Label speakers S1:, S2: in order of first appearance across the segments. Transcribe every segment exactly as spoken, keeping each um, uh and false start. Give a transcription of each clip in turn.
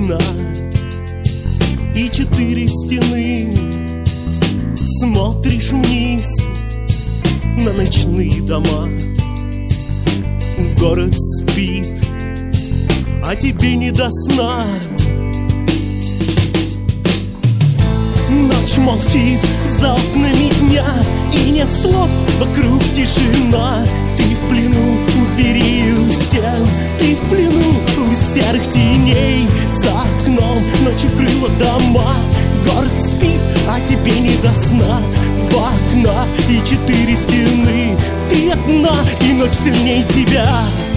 S1: окна и четыре стены. Смотришь вниз на ночные дома. Город спит, а тебе не до сна. Ночь молчит за окнами дня, и нет слов, вокруг тишина. Ты в плену у двери, у стен, ты в плену у серых теней. За окном ночь укрыла дома. Город спит, а тебе не до сна. Два окна и четыре стены. Ты одна, и ночь сильней тебя.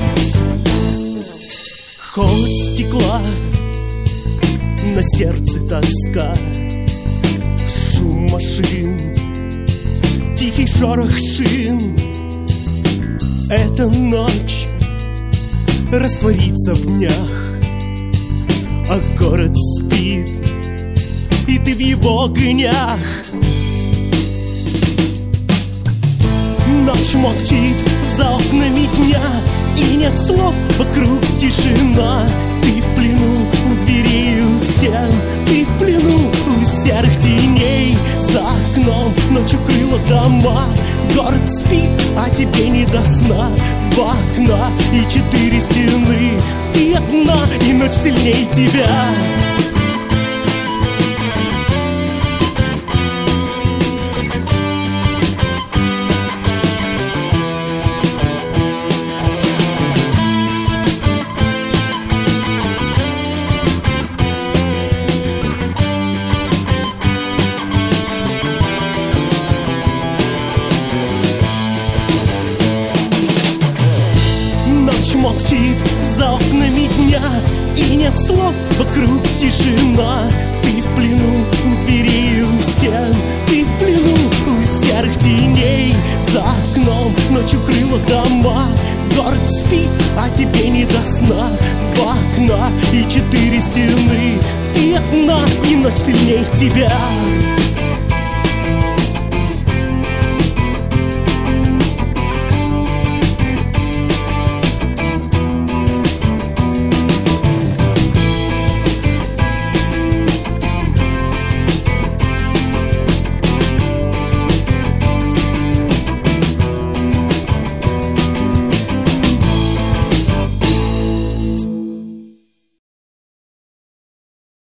S1: Холод стекла, на сердце тоска. Шум машин, тихий шорох шин. Эта ночь растворится в днях, а город спит, и ты в его огнях. Ночь молчит за окнами дня, и нет слов, вокруг тишина. Ты в плену у дверей, у стен, ты в плену у серых теней. За окном ночь укрыла дома. Город спит, а тебе не до сна. Два окна и четыре стены. Ты одна, и ночь сильней тебя. Молчит за окнами дня, и нет слов, вокруг тишина. Ты в плену у дверей, у стен, ты в плену у серых теней. За окном ночь укрыла дома. Город спит, а тебе не до сна. Два окна и четыре стены. Ты одна, и ночь сильней тебя.